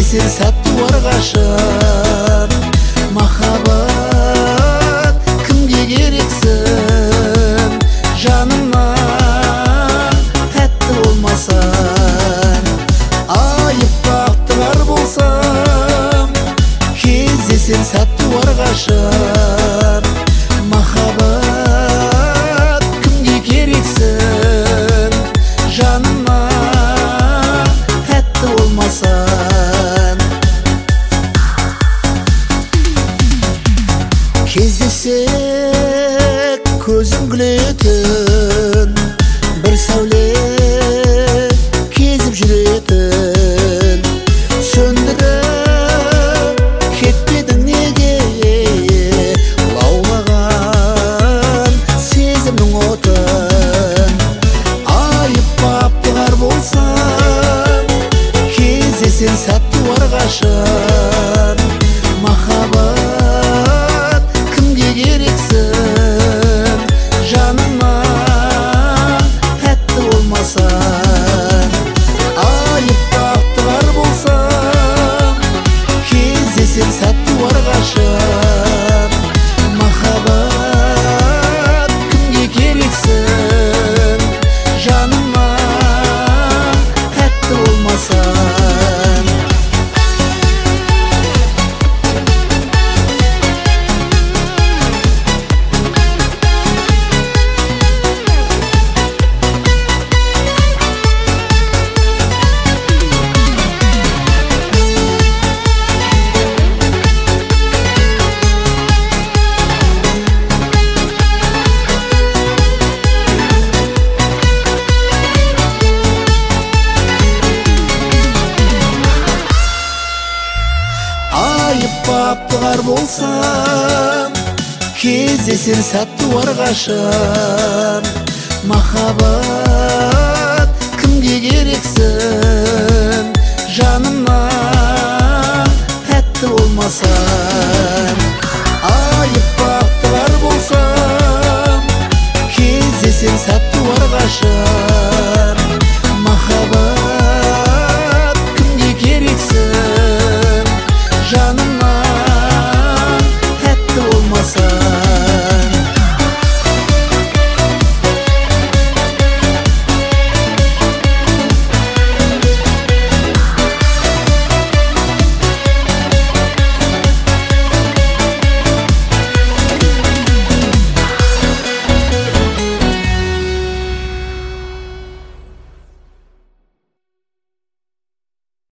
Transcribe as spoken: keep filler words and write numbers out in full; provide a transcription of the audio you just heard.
Кездесер сәтті уарғашын махаббат кімге керексің жаныма тәтті болмасаң айып бақтығар болсам кездесер сәтті уарғашын махаббат кімге керексің жаныма тәтті болмасаң кездесек көзің күлетін бір сәуле кезіп жүретін сөндіріп кетпедің неге лаулаған сезімнің отын айып баптығар болсам кездесер сәтті уарғашын махаббат кімге керексің жаныма тәтті болмасаң айып баптығар болсам кездесер сәтті уарғашын махаббат кімге керексің жаныма тәтті болмасаң айып баптығар болсам кездесер сәтті уарғашын махаббат кімге керексің жаныма тәтті болмасаң айып баптығар болсам кездесер сәтті уарғашын махаббат кімге керексің жаныма тәтті болмасаң